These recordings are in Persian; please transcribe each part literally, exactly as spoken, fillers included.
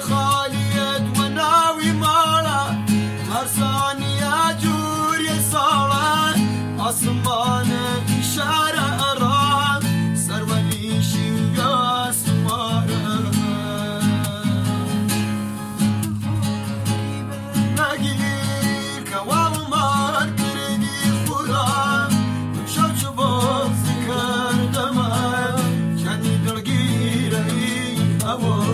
خاليت وناوي مالا هر ثانية جوري صارت أسمان إشارة أرام سرولي شيوغا سمارة نگیر کوام مار کردی خدا شب شباب کردم کنی دلگیره ای هوا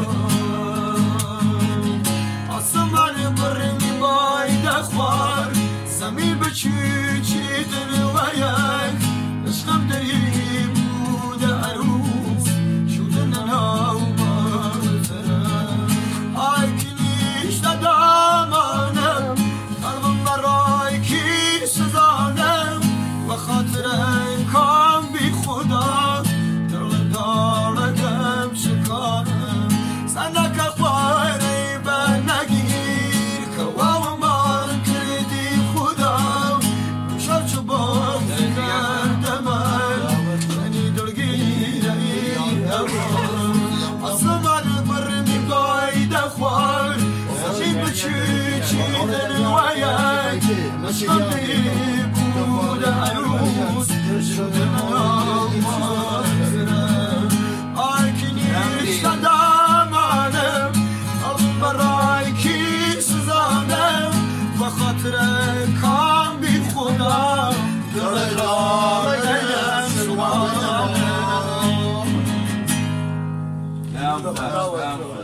آسمان برمی باید خوار زمین بچی چی دنوایک عشقم دری بود عروس شدن ناو مارترم آی کنیش دامانم قلبم برای کی سزانم و خاطر کام بی خدا دل دارگم شکارم سندک خواری به نگیر کوام مار کردی خدا شب شباب کردم منی دلگیر ای هوا آسمان برمی باید خوار زمین بچی چی دنوایک عشقم دری بود عروس شدن مارترم آی کنیش دامانم قلبم برای کی سزانم و خاطر کام بی خدا دل دارم شمارم.